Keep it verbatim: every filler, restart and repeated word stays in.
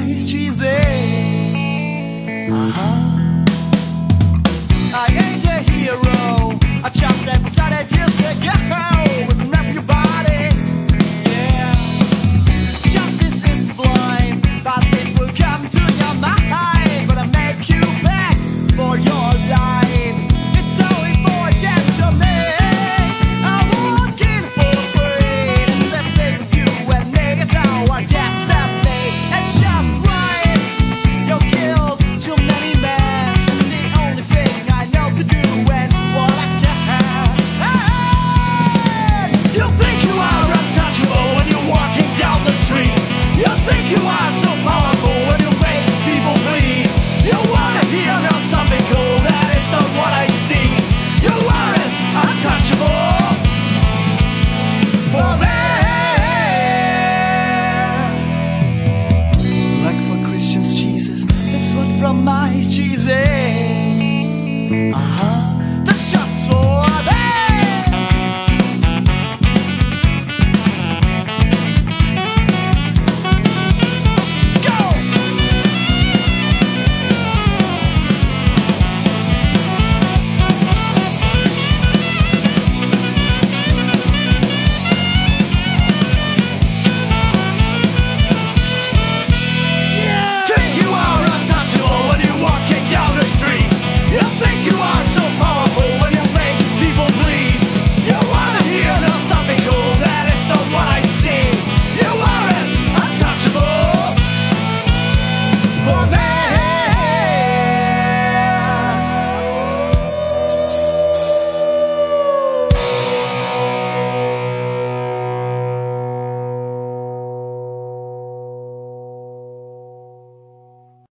his Jesus. Uh-huh. I ain't a hero, I just decided just to go and wrap your body. Yeah, justice is blind, but it will come to your mind. But I make you back for your life. It's only for death to me. I'm walking for free, and living with you and me. It's our destiny. It's just right. You killed too many men. The only thing I know to do and what I can. Hey! You think you are untouchable when you're walking down the street. You think you are so powerful when you make people bleed. You wanna hear about something cool, that is not what I see. You aren't untouchable for me. Like for Christians, Jesus, that's what from my Jesus. Uh-huh.